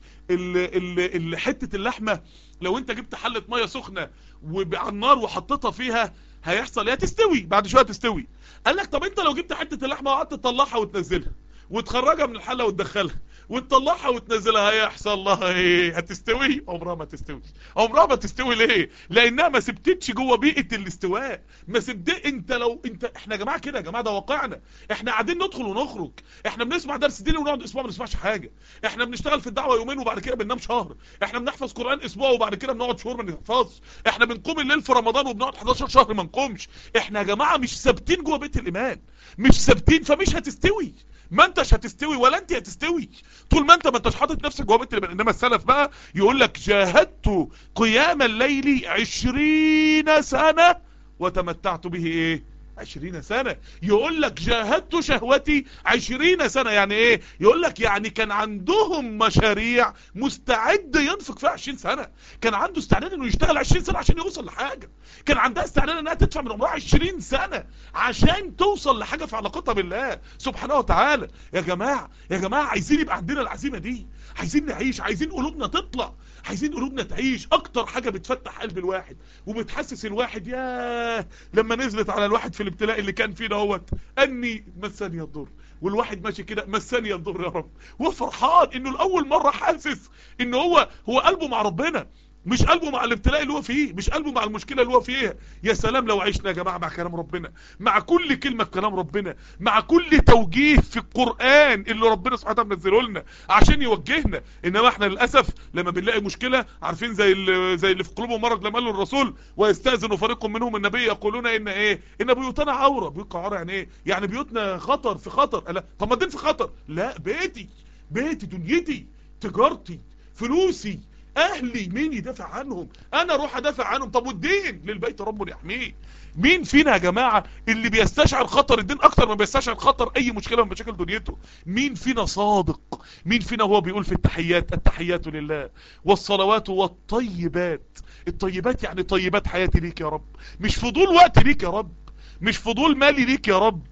ال حتة اللحمة لو انت جبت حلة مية سخنة وعلى النار وحطيتها فيها هيحصل ايه؟ تستوي بعد شوية تستوي. قال لك طب انت لو جبت حتة اللحمة وقعدت تطلعها وتنزلها وتخرجها من الحلة وتدخلها وتطلعها وتنزلها هيحصل لها ايه؟ هتستوي؟ عمرها ما تستوي. عمرها ما تستوي. ليه؟ لانها ما سبتتش جوه بيئة الاستواء. ما سبت. انت لو انت احنا يا جماعه كده يا جماعه، ده واقعنا. احنا قاعدين ندخل ونخرج، احنا بنسمع درس دين ونقعد اسبوع ما نسمعش حاجه، احنا بنشتغل في الدعوه يومين وبعد كده بننام شهر، احنا بنحفظ قران اسبوع وبعد كده بنقعد شهور ما نحفظش، احنا بنقوم الليل في رمضان وبنقعد حداشر شهر ما نقومش. احنا يا جماعه مش ثابتين جوه بيت الايمان، مش ثابتين، فمش هتستوي. ما انتش هتستوي ولا انت هتستوي طول ما انت ما انتش حاطط نفسك جوه بيت الايمان. انما السلف بقى يقول لك جاهدت قيام الليل عشرين سنة وتمتعت به ايه؟ عشرين سنة. يقول لك جاهدت شهوتي عشرين سنة. يعني ايه؟ يقول لك يعني كان عندهم مشاريع مستعد ينفق فيها عشرين سنة، كان عنده استعداد انه يشتغل عشرين سنة عشان يوصل لحاجة، كان عندها استعداد انها تدفع من عمرها عشرين سنة عشان توصل لحاجة في علاقتها بالله سبحانه وتعالى. يا جماعة يا جماعة عايزين يبقى عندنا العزيمة دي، عايزين نعيش، عايزين قلوبنا تطلع، عايزين قلوبنا تعيش. اكتر حاجة بتفتح قلب الواحد وبتحسس الواحد ياه لما نزلت على الواحد في الابتلاء اللي كان فيه دوت اني مسني الضر، والواحد ماشي كده مسني الضر يا رب، وفرحان انه لاول مرة حاسس انه هو هو قلبه مع ربنا، مش قلبه مع الابتلاء اللي هو فيه، مش قلبه مع المشكلة اللي هو فيها. يا سلام لو عشنا يا جماعة مع كلام ربنا، مع كل كلمة في كلام ربنا، مع كل توجيه في القرآن اللي ربنا سبحانه وتعالى منزله لنا عشان يوجهنا. انما احنا للاسف لما بنلاقي مشكلة، عارفين زي اللي زي اللي في قلوبهم مرض لما قال له الرسول ويستأذن فريق منهم النبي يقولون ان ايه؟ ان بيوتنا عورة. بيوتنا عورة يعني ايه؟ يعني بيوتنا خطر، في خطر. لا طب ما الدين في خطر. لا، بيتي، بيتي، دنيتي، تجارتي، فلوسي، اهلي مين يدافع عنهم؟ انا اروح ادافع عنهم؟ طب والدين للبيت رب يحميه. مين فينا يا جماعة اللي بيستشعر خطر الدين اكتر ما بيستشعر خطر اي مشكلة من مشاكل دنيته؟ مين فينا صادق؟ مين فينا هو بيقول في التحيات التحيات لله والصلوات والطيبات؟ الطيبات يعني طيبات حياتي ليك يا رب، مش فضول وقت ليك يا رب، مش فضول مالي ليك يا رب،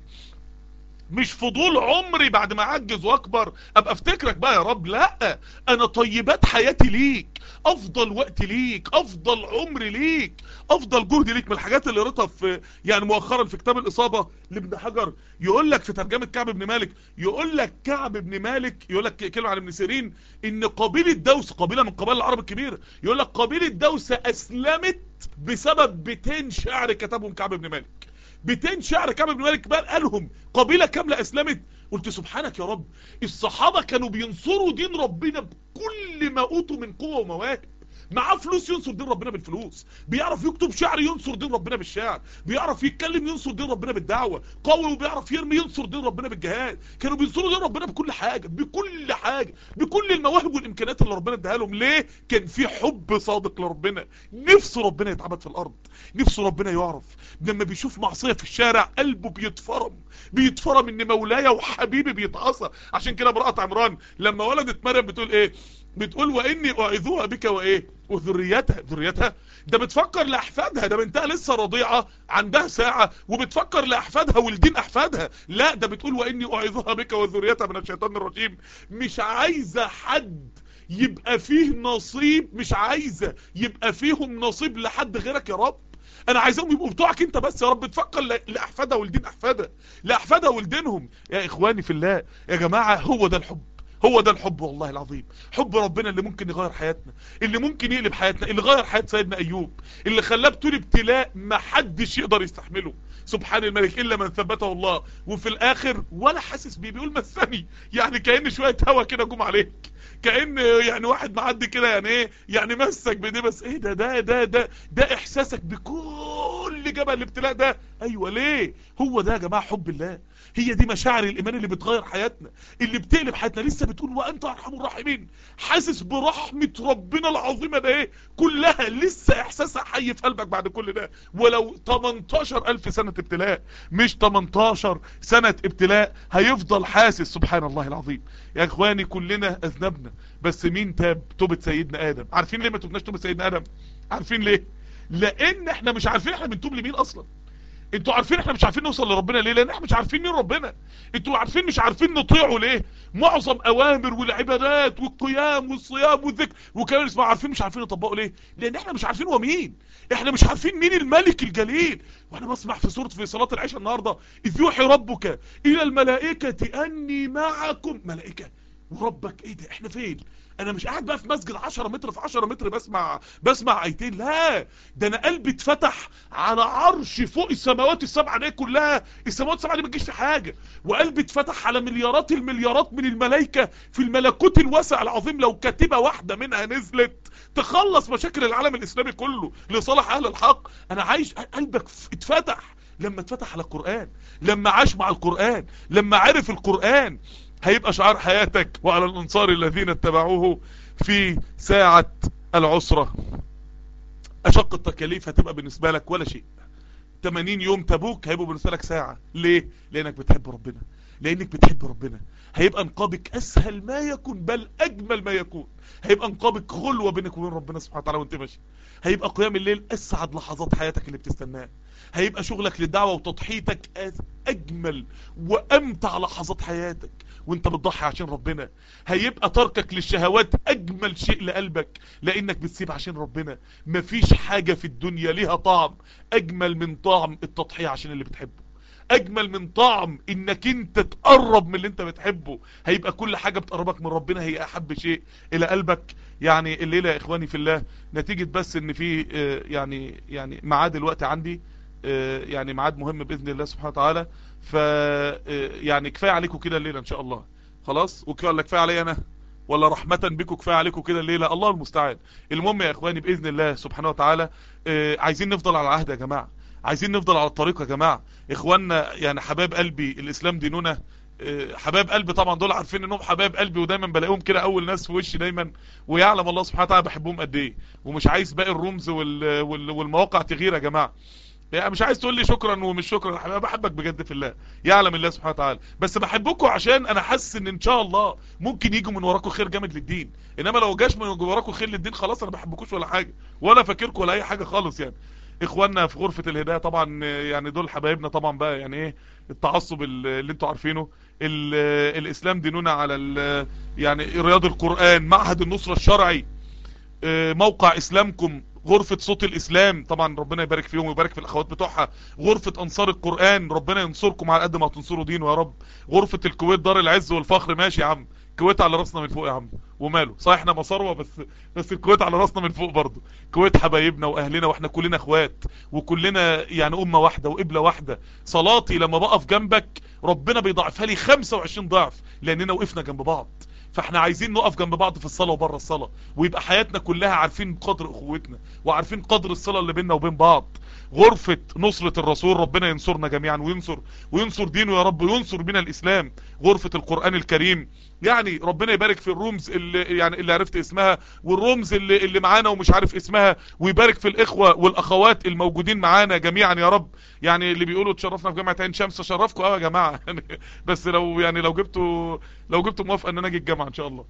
مش فضول عمري بعد ما اعجز واكبر ابقى افتكرك بقى يا رب. لا، انا طيبات حياتي ليك، افضل وقت ليك، افضل عمر ليك، افضل جهد ليك. من الحاجات اللي قريتها في يعني مؤخرا في كتاب الاصابة لابن حجر، يقول لك في ترجمة كعب بن مالك، يقول لك كعب بن مالك يقول لك كلمة عن ابن سيرين ان قبيلة دوس، قبيلة من قبائل العرب الكبيرة، يقول لك قبيلة دوس اسلمت بسبب بيتين شعر كتبهم كعب بن مالك. بيتين شعر كعب بن مالك بقى قالهم، قبيلة كاملة اسلمت. قلت سبحانك يا رب، الصحابة كانوا بينصروا دين ربنا بكل ما اوتوا من قوة ومواهب. معاه فلوس ينصر دين ربنا بالفلوس، بيعرف يكتب شعر ينصر دين ربنا بالشعر، بيعرف يتكلم ينصر دين ربنا بالدعوة، قوي وبيعرف يرمي ينصر دين ربنا بالجهاد. كانوا بينصروا دين ربنا بكل حاجة، بكل حاجة، بكل المواهب والامكانيات اللي ربنا اداها لهم. ليه؟ كان في حب صادق لربنا، نفسه ربنا يتعبد في الارض، نفسه ربنا يعرف. لما بيشوف معصية في الشارع قلبه بيتفرم، بيتفرم ان مولاي وحبيبي بيتعصى. عشان كده امرأة عمران لما ولدت مريم بتقول ايه؟ بتقول واني اعيذها بك وايه وذريتها. ذريتها ده بتفكر لاحفادها، ده بنتها لسه رضيعه عندها ساعه وبتفكر لاحفادها والدين احفادها. لا، ده بتقول واني اعيذها بك وذريتها من الشيطان الرجيم. مش عايزه حد يبقى فيه نصيب، مش عايزه يبقى فيهم نصيب لحد غيرك يا رب. انا عايزهم يبقوا بتوعك انت بس يا رب. تفكر لاحفادها والدين احفادها، لاحفادها ولدينهم. يا اخواني في الله يا جماعه، هو ده الحب، هو ده الحب والله العظيم. حب ربنا اللي ممكن يغير حياتنا، اللي ممكن يقلب حياتنا، اللي غير حياة سيدنا ايوب، اللي خلاه بطول ابتلاء ما حدش يقدر يستحمله سبحان الملك الا من ثبته الله، وفي الاخر ولا حاسس بيه، بيقول مسني، يعني كأن شوية هوا كده جم عليك، كأن يعني واحد معدي كده، يعني ايه يعني مسك بايديه بس. ايه ده ده ده ده ده احساسك بكل جبل الابتلاء ده. ايوه ليه؟ هو ده يا جماعه حب الله، هي دي مشاعر الايمان اللي بتغير حياتنا، اللي بتقلب حياتنا. لسه بتقول وانت ارحم الراحمين، حاسس برحمه ربنا العظيمه ده ايه كلها، لسه احساسها حي في قلبك بعد كل ده. ولو تمنتاشر الف سنه ابتلاء، مش تمنتاشر سنه ابتلاء، هيفضل حاسس. سبحان الله العظيم. يا اخواني كلنا اذنبنا، بس مين تاب؟ توبه سيدنا ادم. عارفين ليه ما تبناش توبه سيدنا ادم؟ عارفين ليه؟ لان احنا مش عارفين احنا بنتوب لمين اصلا. انتوا عارفين احنا مش عارفين نوصل لربنا ليه؟ لان احنا مش عارفين مين ربنا. انتوا عارفين مش عارفين نطيعه ليه؟ معظم اوامر والعبادات والقيام والصيام والذكر وكمان اسمع، عارفين مش عارفين نطبقه ليه؟ لان احنا مش عارفين هو مين. احنا مش عارفين مين الملك الجليل. وانا بسمع في سورة في صلاة العشاء النهاردة، اذ يوحي ربك الى الملائكة اني معكم. ملائكة وربك؟ ايه ده؟ احنا فين؟ انا مش قاعد بقى في مسجد عشرة متر في عشرة متر بسمع بسمع ايتين، لا، ده انا قلبي اتفتح على عرش فوق السماوات السبعه دي كلها. السماوات السبعه دي ما تجيش في حاجه. وقلبي اتفتح على مليارات المليارات من الملائكه في الملكوت الواسع العظيم. لو كتيبه واحده منها نزلت تخلص مشاكل العالم الاسلامي كله لصالح اهل الحق. انا عايش قلبك اتفتح لما اتفتح على القرآن، لما عاش مع القرآن، لما عرف القرآن. هيبقى شعار حياتك وعلى الانصار الذين اتبعوه في ساعة العسرة اشق التكاليف هتبقى بالنسبة لك ولا شيء. تمانين يوم تبوك هيبقوا بالنسبة لك ساعة. ليه؟ لانك بتحب ربنا، لانك بتحب ربنا. هيبقى انقابك اسهل ما يكون، بل اجمل ما يكون. هيبقى انقابك خلوة بينك وبين ربنا سبحانه وتعالى وانت ماشي. هيبقى قيام الليل اسعد لحظات حياتك اللي بتستناها. هيبقى شغلك للدعوة وتضحيتك اجمل وامتع لحظات حياتك وانت بتضحي عشان ربنا. هيبقى تركك للشهوات اجمل شيء لقلبك لانك بتسيب عشان ربنا. مفيش حاجة في الدنيا ليها طعم اجمل من طعم التضحية عشان اللي بتحبه، اجمل من طعم انك انت تقرب من اللي انت بتحبه. هيبقى كل حاجة بتقربك من ربنا هي احب شيء الى قلبك. يعني الليلة يا اخواني في الله، نتيجة بس ان في يعني يعني ميعاد الوقت عندي، يعني ميعاد مهم باذن الله سبحانه وتعالى. ف يعني كفايه عليكم كده الليله ان شاء الله. خلاص، ولا كفايه عليا انا ولا رحمه بكم كفايه عليكم كده الليله؟ الله المستعان. المهم يا اخواني باذن الله سبحانه وتعالى، عايزين نفضل على العهد يا جماعه، عايزين نفضل على الطريق يا جماعه. اخواننا يعني حبايب قلبي، الاسلام ديننا حبايب قلبي طبعا، دول عارفين انهم حبايب قلبي، ودايما بلاقيهم كده اول ناس في وشي دايما، ويعلم الله سبحانه وتعالى بحبهم قد ايه. ومش عايز باقي الرمز وال... وال... والمواقع تغير يا جماعه. يعني مش عايز تقول لي شكرا ومش شكرا، انا بحبك بجد في الله، يعلم الله سبحانه وتعالى. بس بحبكم عشان انا حاسس ان ان شاء الله ممكن يجوا من وراكم خير جامد للدين. انما لو جاش من وراكم خير للدين خلاص انا بحبكوش ولا حاجه، ولا فاكركم ولا اي حاجه خالص يعني. اخواننا في غرفة الهداية طبعا يعني دول حبايبنا طبعا بقى، يعني ايه التعصب اللي انتوا عارفينه. الاسلام ديننا على يعني رياض القرآن، معهد النصرة الشرعي، موقع اسلامكم، غرفة صوت الاسلام طبعا ربنا يبارك فيهم ويبارك في الاخوات بتوعها، غرفة انصار القرآن ربنا ينصركم على قد ما تنصروا دينه يا رب، غرفة الكويت دار العز والفخر. ماشي يا عم، الكويت على راسنا من فوق يا عم، وماله صحيح احنا مصاروة، بس بس الكويت على راسنا من فوق برضه. الكويت حبايبنا واهلنا، واحنا كلنا اخوات، وكلنا يعني امة واحدة وقبلة واحدة. صلاتي لما بقف جنبك ربنا بيضاعفها لي خمسة وعشرين ضعف، لاننا وقفنا جنب بعض. فاحنا عايزين نقف جنب بعض في الصلاة وبره الصلاة، ويبقى حياتنا كلها عارفين قدر اخوتنا، وعارفين قدر الصلة اللي بيننا وبين بعض. غرفة نصرة الرسول ربنا ينصرنا جميعا، وينصر وينصر دينه يا رب، وينصر بنا الاسلام. غرفة القرآن الكريم يعني ربنا يبارك في الرمز اللي يعني اللي عرفت اسمها، والرمز اللي اللي معانا ومش عارف اسمها، ويبارك في الاخوة والاخوات الموجودين معانا جميعا يا رب. يعني اللي بيقولوا تشرفنا في جامعة عين شمس، شرفكم قوي يا جماعة. بس لو يعني لو جبتوا لو جبتوا موافقة ان انا اجي الجامعة ان شاء الله.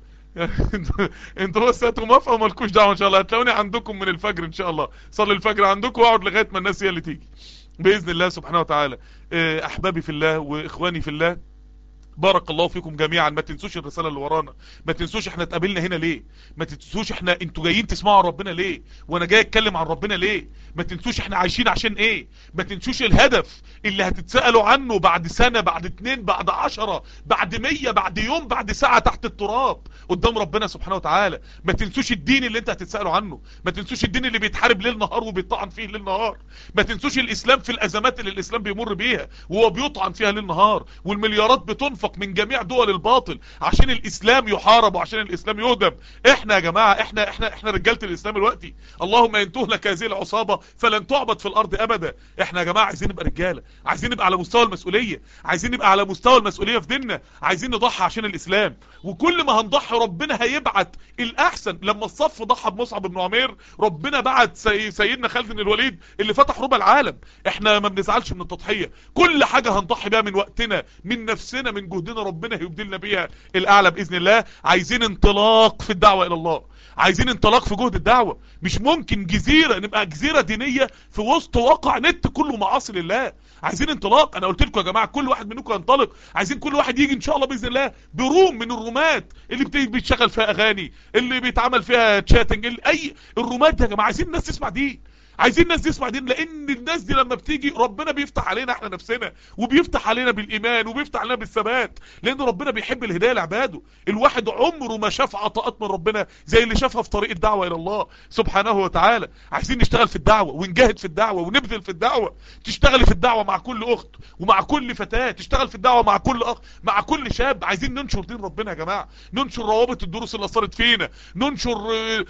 انتوا بس هاتوا موافقة ومالكوش دعوة ان شاء الله، هتلاقوني عندكم من الفجر ان شاء الله، صلي الفجر عندكم واقعد لغاية ما الناس هي اللي تيجي باذن الله سبحانه وتعالى. احبابي في الله واخواني في الله، بارك الله فيكم جميعا. ما تنسوش الرسالة اللي ورانا، ما تنسوش احنا اتقابلنا هنا ليه، ما تنسوش احنا انتوا جايين تسمعوا عن ربنا ليه، وانا جاي اتكلم عن ربنا ليه، ما تنسوش احنا عايشين عشان ايه، ما تنسوش الهدف اللي هتتسألوا عنه بعد سنة، بعد اتنين، بعد عشرة، بعد مية، بعد يوم، بعد ساعة تحت التراب قدام ربنا سبحانه وتعالى. ما تنسوش الدين اللي انت هتتسألوا عنه، ما تنسوش الدين اللي بيتحارب ليل نهار وبيطعن فيه ليل نهار، ما تنسوش الاسلام في الازمات اللي الاسلام بيمر بيها وهو بيطعن فيها ليل نهار، والمليارات بتنفق من جميع دول الباطل عشان الاسلام يحارب وعشان الاسلام يهدم. احنا يا جماعة احنا احنا احنا رجالة الاسلام دلوقتي، اللهم ان تهلك هذه العصابة فلن تعبد في الارض ابدا. احنا يا جماعة عايزين نبقى رجالة، عايزين نبقى على مستوى المسؤولية، عايزين نبقى على مستوى المسؤولية في ديننا، عايزين نضحي عشان الاسلام. وكل ما هنضحي ربنا هيبعت الاحسن. لما الصف ضحى بمصعب بن عمير ربنا بعت سي سيدنا خالد بن الوليد اللي فتح ربع العالم. احنا ما بنزعلش من التضحية، كل حاجة هنضحي بيها من وقتنا من نفسنا من جهدنا ربنا هيبدلنا بيها الاعلى باذن الله. عايزين انطلاق في الدعوة الى الله، عايزين انطلاق في جهد الدعوة. مش ممكن جزيرة نبقى جزيرة دينية في وسط واقع نت كله معاصي لله. عايزين انطلاق. انا قلت لكم يا جماعة كل واحد منكم ينطلق، عايزين كل واحد يجي ان شاء الله باذن الله بروم من الرومات اللي بيتشغل فيها اغاني، اللي بيتعمل فيها تشاتنج، اي الرومات دي يا جماعة عايزين الناس تسمع دي، عايزين الناس تسمع دين. لان الناس دي لما بتيجي ربنا بيفتح علينا احنا نفسنا، وبيفتح علينا بالايمان، وبيفتح علينا بالثبات، لان ربنا بيحب الهدايه لعباده. الواحد عمره ما شاف عطاءات من ربنا زي اللي شافها في طريق الدعوه الى الله سبحانه وتعالى. عايزين نشتغل في الدعوه ونجاهد في الدعوه ونبذل في الدعوه. تشتغلي في الدعوه مع كل اخت ومع كل فتاه، تشتغل في الدعوه مع كل اخ، مع كل شاب. عايزين ننشر دين ربنا يا جماعه، ننشر روابط الدروس اللي اثرت فينا، ننشر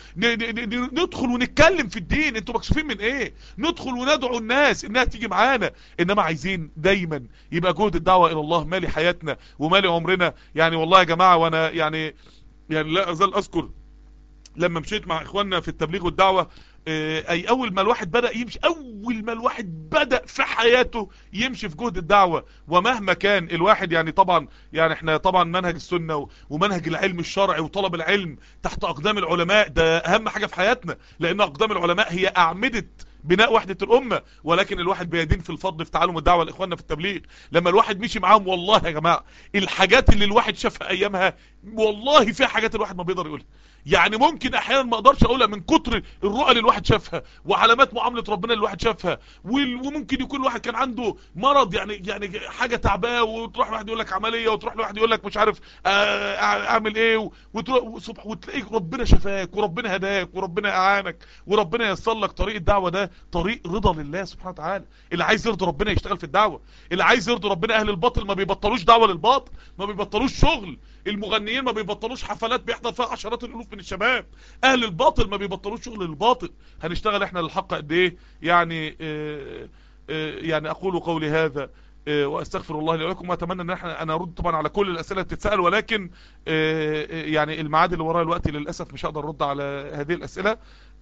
ندخل ونتكلم في الدين. انتوا مكسوفين من ايه؟ ندخل وندعو الناس انها تيجي معانا. انما عايزين دايما يبقى جهد الدعوة الى الله مالي حياتنا ومالي عمرنا. يعني والله يا جماعة وانا يعني يعني لا ازال اذكر لما مشيت مع اخواننا في التبليغ والدعوة، اي اول ما الواحد بدأ يمشي، اول ما الواحد بدأ في حياته يمشي في جهد الدعوة، ومهما كان الواحد يعني طبعا يعني احنا طبعا منهج السنة ومنهج العلم الشرعي وطلب العلم تحت اقدام العلماء ده اهم حاجة في حياتنا، لان اقدام العلماء هي اعمدة بناء وحدة الامة. ولكن الواحد بيدين في الفضل في تعالم الدعوة لاخواننا في التبليغ. لما الواحد مشي معاهم والله يا جماعة الحاجات اللي الواحد شافها ايامها والله فيها حاجات الواحد ما بيقدر يقولها. يعني ممكن احيانا ما اقدرش اقولها من كتر الرؤى اللي الواحد شافها وعلامات معاملة ربنا اللي الواحد شافها. وممكن يكون الواحد كان عنده مرض يعني يعني حاجة تعباه، وتروح الواحد يقول لك عملية، وتروح الواحد يقول لك مش عارف اعمل ايه، وتروح وتلاقيك ربنا شفاك وربنا هداك وربنا اعانك وربنا ييسر لك طريق الدعوة. ده طريق رضا لله سبحانه وتعالى. اللي عايز يرضي ربنا يشتغل في الدعوة، اللي عايز يرضي ربنا. اهل الباطل ما بيبطلوش دعوة للباطل، ما بيبطلوش شغل. المغنيين ما بيبطلوش حفلات بيحضر فيها عشرات الالوف من الشباب. اهل الباطل ما بيبطلوش شغل للباطل. هنشتغل احنا للحق قد ايه؟ يعني اه اه يعني اقول قولي هذا واستغفر الله لي ولكم، واتمنى ان احنا انا ارد طبعا على كل الاسئله اللي بتتسال، ولكن يعني الميعاد اللي ورايا الوقت للاسف مش هقدر ارد على هذه الاسئله.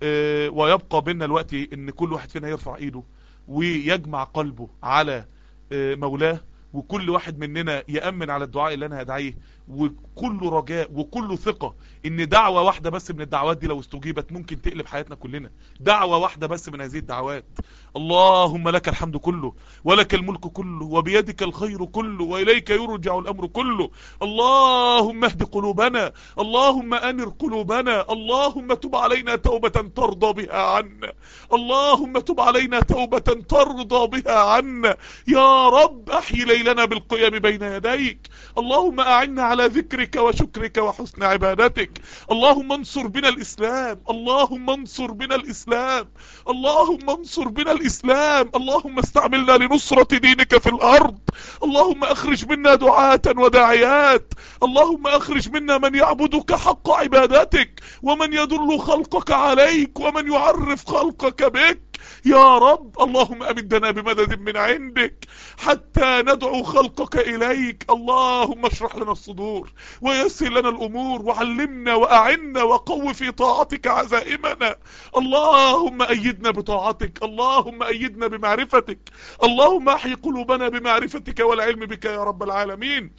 ويبقى بيننا الوقت ان كل واحد فينا يرفع ايده ويجمع قلبه على مولاه، وكل واحد مننا يأمن على الدعاء اللي انا هدعيه، وكله رجاء وكله ثقة ان دعوة واحدة بس من الدعوات دي لو استجيبت ممكن تقلب حياتنا كلنا. دعوة واحدة بس من هذه الدعوات. اللهم لك الحمد كله ولك الملك كله وبيدك الخير كله وإليك يرجع الأمر كله. اللهم اهد قلوبنا، اللهم أنر قلوبنا، اللهم تب علينا توبة ترضى بها عنا، اللهم تب علينا توبة ترضى بها عنا يا رب. احيي ليلنا بالقيام بين يديك، اللهم أعنا على ذكرك وشكرك وحسن عبادتك. اللهم انصر بنا الإسلام، اللهم انصر بنا الإسلام، اللهم انصر بنا الإسلام. اللهم استعملنا لنصرة دينك في الأرض. اللهم أخرج منا دعاة وداعيات، اللهم أخرج منا من يعبدك حق عبادتك، ومن يدل خلقك عليك، ومن يعرف خلقك بك يا رب. اللهم أمدنا بمدد من عندك حتى ندعو خلقك إليك. اللهم اشرح لنا الصدور ويسر لنا الأمور، وعلمنا وأعنا وقو في طاعتك عزائمنا. اللهم أيدنا بطاعتك، اللهم أيدنا بمعرفتك، اللهم أحيي قلوبنا بمعرفتك والعلم بك يا رب العالمين.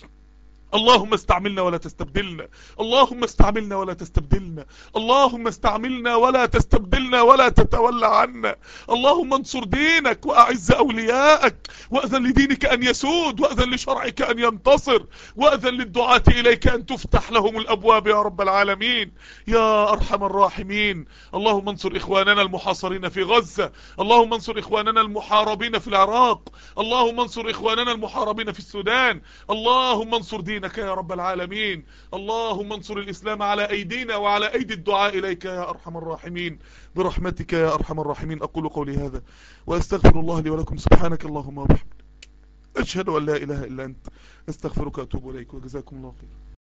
اللهم استعملنا ولا تستبدلنا، اللهم استعملنا ولا تستبدلنا، اللهم استعملنا ولا تستبدلنا ولا تتولى عنا. اللهم انصر دينك وأعز أولياءك، وأذن لدينك أن يسود، وأذن لشرعك أن ينتصر، وأذن للدعاة إليك أن تفتح لهم الأبواب يا رب العالمين يا أرحم الراحمين. اللهم انصر إخواننا المحاصرين في غزة، اللهم انصر إخواننا المحاربين في العراق، اللهم انصر إخواننا المحاربين في السودان. اللهم انصر دينك يا رب العالمين. اللهم انصر الإسلام على أيدينا وعلى أيدي الدعاء إليك يا أرحم الراحمين برحمتك يا أرحم الراحمين. أقول قولي هذا وأستغفر الله لي ولكم. سبحانك اللهم وبحمدك، أشهد أن لا إله إلا أنت، أستغفرك وأتوب إليك، وجزاكم الله خير.